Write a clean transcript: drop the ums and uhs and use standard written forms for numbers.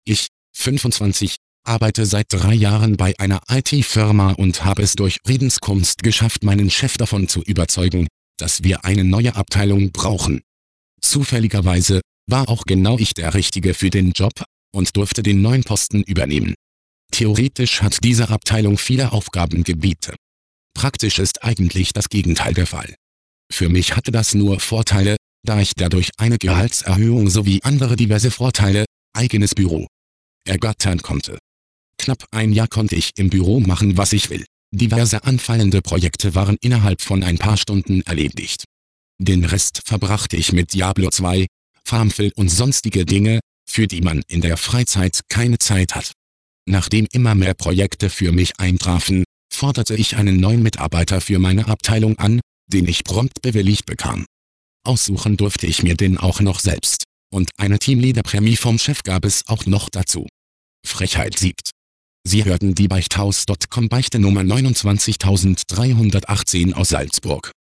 Ich, 25, arbeite seit 3 Jahren bei einer IT-Firma und habe es durch Redenskunst geschafft, meinen Chef davon zu überzeugen, dass wir eine neue Abteilung brauchen. Zufälligerweise war auch genau ich der Richtige für den Job und durfte den neuen Posten übernehmen. Theoretisch hat diese Abteilung viele Aufgabengebiete. Praktisch ist eigentlich das Gegenteil der Fall. Für mich hatte das nur Vorteile, da ich dadurch eine Gehaltserhöhung sowie andere diverse Vorteile, eigenes Büro, ergattern konnte. Knapp ein Jahr konnte ich im Büro machen, was ich will. Diverse anfallende Projekte waren innerhalb von ein paar Stunden erledigt. Den Rest verbrachte ich mit Diablo 2, Farmville und sonstige Dinge, für die man in der Freizeit keine Zeit hat. Nachdem immer mehr Projekte für mich eintrafen, forderte ich einen neuen Mitarbeiter für meine Abteilung an, den ich prompt bewilligt bekam. Aussuchen durfte ich mir den auch noch selbst. Und eine Teamleaderprämie vom Chef gab es auch noch dazu. Frechheit siegt. Sie hörten die Beichthaus.com Beichte Nummer 29318 aus Salzburg.